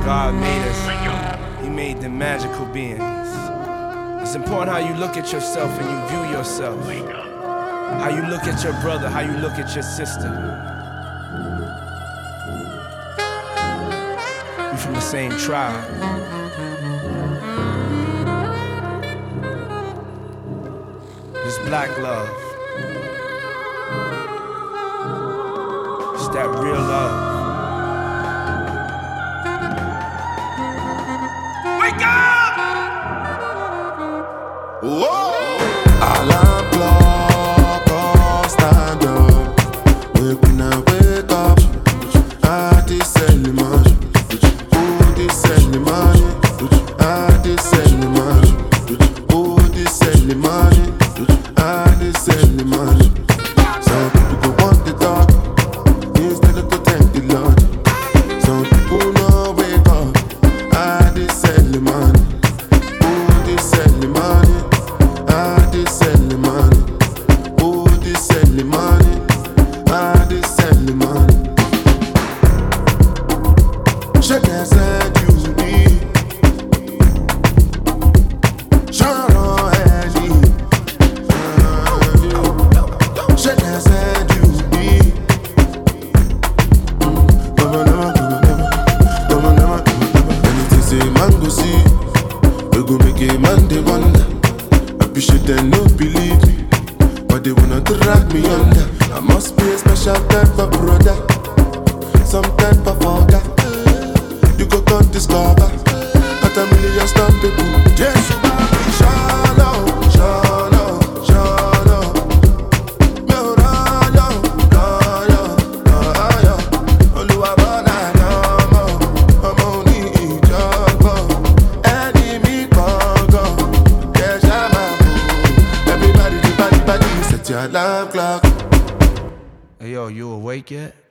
God made us, He made them magical beings. It's important how you look at yourself and you view yourself. How you look at your brother, how you look at your sister. We from the same tribe. It's black love. It's that real love. Wake up! Whoa! Alarm clock, oh, stand up. Wake up. I this sell the money. Who this sell the money? I this sell the money. Who this sell the money? I this sell the money. Some people go want the talk instead of to thank the Lord. Some people no wake up. I this sell the money. Who this sell the money? I this sell the money. Who this sell the money? I this sell the money. Chacun sait du dit. Chacun agit. Chacun sait du dit. Anything say man go see, we go make a man they wonder. Appreciate them no believe me, but they wanna drag me under. I must be a special type of brother, some type of father. You go can't discover that a million stop people. Yes, you might be shallow. Everybody, the body, set your alarm clock. Hey yo, you awake yet?